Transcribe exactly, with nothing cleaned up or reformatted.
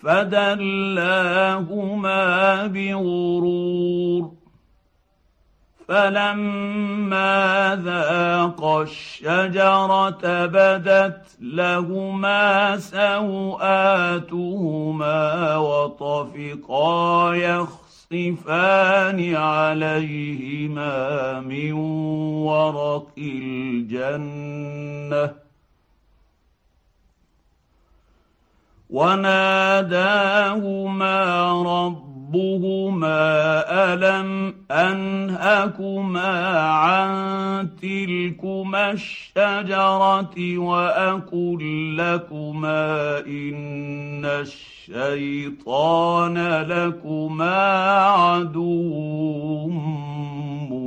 فدلاهما بغرور فلما ذاقا الشجرة بدت لهما سوآتهما وطفقا يخصفان عليهما من ورق الجنة وناداهما ربهما ألم أنهكما عن تلكما الشجرة وأقل لكما إن الشيطان لكما عدو